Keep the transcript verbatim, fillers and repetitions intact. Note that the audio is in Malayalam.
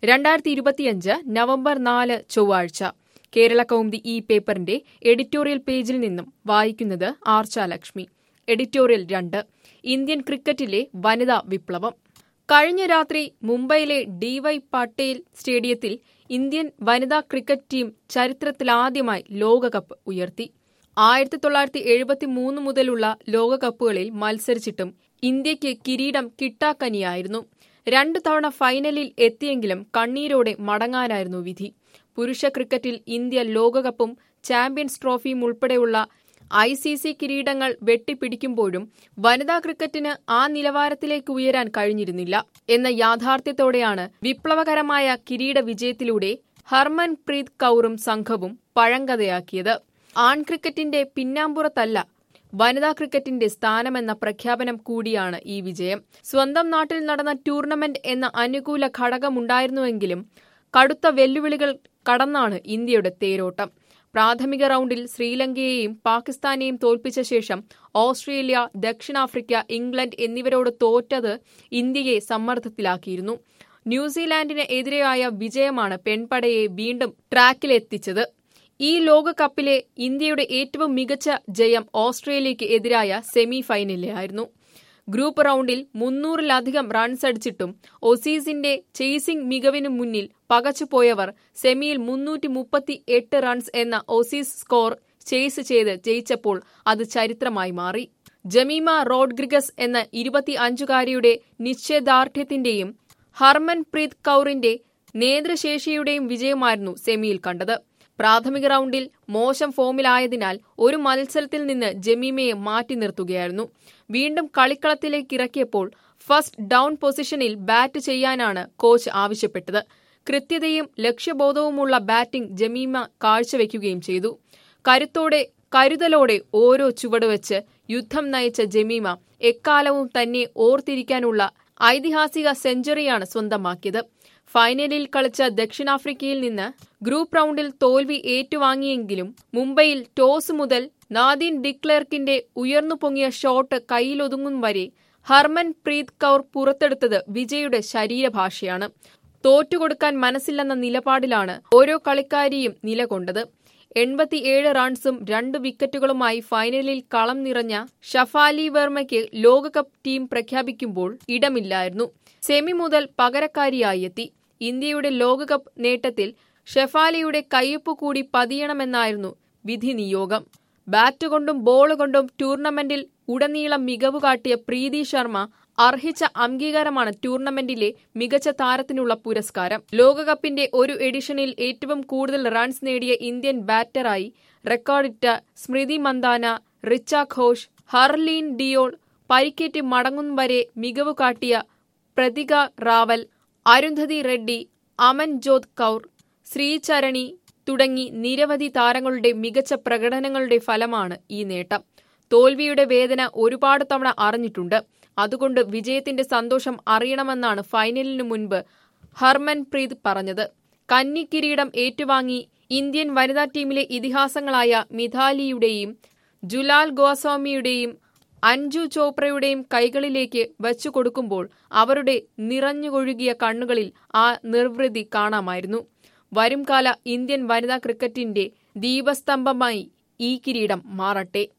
രണ്ടായിരത്തി ഇരുപത്തിയഞ്ച് നവംബർ നാല് ചൊവ്വാഴ്ച കേരള കൗമുദി ഈ പേപ്പറിന്റെ എഡിറ്റോറിയൽ പേജിൽ നിന്നും വായിക്കുന്നത് ആർച്ചാലക്ഷ്മി. എഡിറ്റോറിയൽ രണ്ട്. ഇന്ത്യൻ ക്രിക്കറ്റിലെ വനിതാ വിപ്ലവം. കഴിഞ്ഞ രാത്രി മുംബൈയിലെ ഡി വൈ പട്ടേൽ സ്റ്റേഡിയത്തിൽ ഇന്ത്യൻ വനിതാ ക്രിക്കറ്റ് ടീം ചരിത്രത്തിലാദ്യമായി ലോകകപ്പ് ഉയർത്തി. ആയിരത്തി തൊള്ളായിരത്തി എഴുപത്തി മൂന്ന് മുതലുള്ള ലോകകപ്പുകളിൽ മത്സരിച്ചിട്ടും ഇന്ത്യയ്ക്ക് കിരീടം കിട്ടാക്കനിയായിരുന്നു. രണ്ടു തവണ ഫൈനലിൽ എത്തിയെങ്കിലും കണ്ണീരോടെ മടങ്ങാനായിരുന്നു വിധി. പുരുഷ ക്രിക്കറ്റിൽ ഇന്ത്യ ലോകകപ്പും ചാമ്പ്യൻസ് ട്രോഫിയും ഉൾപ്പെടെയുള്ള ഐ സി സി കിരീടങ്ങൾ വെട്ടിപ്പിടിക്കുമ്പോഴും വനിതാ ക്രിക്കറ്റിന് ആ നിലവാരത്തിലേക്ക് ഉയരാൻ കഴിഞ്ഞിരുന്നില്ല എന്ന യാഥാർത്ഥ്യത്തോടെയാണ് വിപ്ലവകരമായ കിരീട വിജയത്തിലൂടെ ഹർമൻപ്രീത് കൗറും സംഘവും പഴങ്കഥയാക്കിയത്. ആൺ ക്രിക്കറ്റിന്റെ പിന്നാമ്പുറത്തല്ല വനിതാ ക്രിക്കറ്റിന്റെ സ്ഥാനമെന്ന പ്രഖ്യാപനം കൂടിയാണ് ഈ വിജയം. സ്വന്തം നാട്ടിൽ നടന്ന ടൂർണമെന്റ് എന്ന അനുകൂല ഘടകമുണ്ടായിരുന്നുവെങ്കിലും കടുത്ത വെല്ലുവിളികൾ കടന്നാണ് ഇന്ത്യയുടെ തേരോട്ടം. പ്രാഥമിക റൗണ്ടിൽ ശ്രീലങ്കയെയും പാകിസ്ഥാനെയും തോൽപ്പിച്ച ശേഷം ഓസ്ട്രേലിയ, ദക്ഷിണാഫ്രിക്ക, ഇംഗ്ലണ്ട് എന്നിവരോട് തോറ്റത് ഇന്ത്യയെ സമ്മർദ്ദത്തിലാക്കിയിരുന്നു. ന്യൂസിലാൻഡിന് എതിരെയായ വിജയമാണ് പെൺപടയെ വീണ്ടും ട്രാക്കിലെത്തിച്ചത്. ഈ ലോകകപ്പിലെ ഇന്ത്യയുടെ ഏറ്റവും മികച്ച ജയം ഓസ്ട്രേലിയയ്ക്ക് എതിരായ സെമി ഫൈനലിലായിരുന്നു. ഗ്രൂപ്പ് റൗണ്ടിൽ മുന്നൂറിലധികം റൺസടിച്ചിട്ടും ഓസീസിന്റെ ചേസിംഗ് മികവിനു മുന്നിൽ പകച്ചുപോയവർ സെമിയിൽ മുന്നൂറ്റി മുപ്പത്തി എട്ട് റൺസ് എന്ന ഓസീസ് സ്കോർ ചേസ് ചെയ്ത് ജയിച്ചപ്പോൾ അത് ചരിത്രമായി മാറി. ജമീമ റോഡ്രിഗസ് എന്ന ഇരുപത്തി അഞ്ചുകാരിയുടെ നിശ്ചയദാർഢ്യത്തിന്റെയും ഹർമൻപ്രീത് കൗറിന്റെ നേതൃശേഷിയുടെയും വിജയമായിരുന്നു സെമിയിൽ കണ്ടത്. പ്രാഥമിക റൗണ്ടിൽ മോശം ഫോമിലായതിനാൽ ഒരു മത്സരത്തിൽ നിന്ന് ജമീമയെ മാറ്റി നിർത്തുകയായിരുന്നു. വീണ്ടും കളിക്കളത്തിലേക്കിറക്കിയപ്പോൾ ഫസ്റ്റ് ഡൌൺ പൊസിഷനിൽ ബാറ്റ് ചെയ്യാനാണ് കോച്ച് ആവശ്യപ്പെട്ടത്. കൃത്യതയും ലക്ഷ്യബോധവുമുള്ള ബാറ്റിംഗ് ജമീമ കാഴ്ചവെക്കുകയും ചെയ്തു. കരുത്തോടെ കരുതലോടെ ഓരോ ചുവടുവെച്ച് യുദ്ധം നയിച്ച ജമീമ എക്കാലവും തന്നെ ഓർത്തിരിക്കാനുള്ള ഐതിഹാസിക സെഞ്ചുറിയാണ് സ്വന്തമാക്കിയത്. ഫൈനലിൽ കളിച്ച ദക്ഷിണാഫ്രിക്കയിൽ നിന്ന് ഗ്രൂപ്പ് റൗണ്ടിൽ തോൽവി ഏറ്റുവാങ്ങിയെങ്കിലും മുംബൈയിൽ ടോസ് മുതൽ നാദീൻ ഡിക്ലെർക്കിന്റെ ഉയർന്നു പൊങ്ങിയ ഷോട്ട് കൈയിലൊതുങ്ങും വരെ ഹർമൻപ്രീത് കൗർ പുറത്തെടുത്തത് വിജയുടെ ശരീരഭാഷയാണ്. തോറ്റുകൊടുക്കാൻ മനസ്സില്ലെന്ന നിലപാടിലാണ് ഓരോ കളിക്കാരിയും നിലകൊണ്ടത്. എൺപത്തിയേഴ് റൺസും രണ്ട് വിക്കറ്റുകളുമായി ഫൈനലിൽ കളം നിറഞ്ഞ ഷഫാലി വർമ്മയ്ക്ക് ലോകകപ്പ് ടീം പ്രഖ്യാപിക്കുമ്പോൾ ഇടമില്ലായിരുന്നു. സെമി മുതൽ പകരക്കാരിയായി എത്തി. ഇന്ത്യയുടെ ലോകകപ്പ് നേട്ടത്തിൽ ഷെഫാലിയുടെ കയ്യൊപ്പ് കൂടി പതിയണമെന്നായിരുന്നു വിധി നിയോഗം. ബാറ്റ് കൊണ്ടും ബോൾ കൊണ്ടും ടൂർണമെന്റിൽ ഉടനീളം മികവ് കാട്ടിയ പ്രീതി ശർമ്മ അർഹിച്ച അംഗീകാരമാണ് ടൂർണമെന്റിലെ മികച്ച താരത്തിനുള്ള പുരസ്കാരം. ലോകകപ്പിന്റെ ഒരു എഡിഷനിൽ ഏറ്റവും കൂടുതൽ റൺസ് നേടിയ ഇന്ത്യൻ ബാറ്ററായി റെക്കോർഡിട്ട സ്മൃതി മന്ദാന, റിച്ച ഘോഷ്, ഹർലീൻ ഡിയോൾ, പരിക്കേറ്റ് മടങ്ങും വരെ മികവ് കാട്ടിയ പ്രതിക റാവൽ, അരുന്ധതി റെഡ്ഡി, അമൻജോത് കൗർ, ശ്രീചരണി തുടങ്ങി നിരവധി താരങ്ങളുടെ മികച്ച പ്രകടനങ്ങളുടെ ഫലമാണ് ഈ നേട്ടം. തോൽവിയുടെ വേദന ഒരുപാട് തവണ അറിഞ്ഞിട്ടുണ്ട്. അതുകൊണ്ട് വിജയത്തിന്റെ സന്തോഷം അറിയണമെന്നാണ് ഫൈനലിനു മുൻപ് ഹർമൻപ്രീത് പറഞ്ഞത്. കന്നി കിരീടം ഏറ്റുവാങ്ങി ഇന്ത്യൻ വനിതാ ടീമിലെ ഇതിഹാസങ്ങളായ മിഥാലിയുടെയും ജുലാൽ ഗോസ്വാമിയുടെയും അഞ്ജു ചോപ്രയുടെയും കൈകളിലേക്ക് വച്ചുകൊടുക്കുമ്പോൾ അവരുടെ നിറഞ്ഞുകൊഴുകിയ കണ്ണുകളിൽ ആ നിർവൃതി കാണാമായിരുന്നു. വരുംകാല ഇന്ത്യൻ വനിതാ ക്രിക്കറ്റിന്റെ ദീപസ്തംഭമായി ഈ കിരീടം മാറട്ടെ.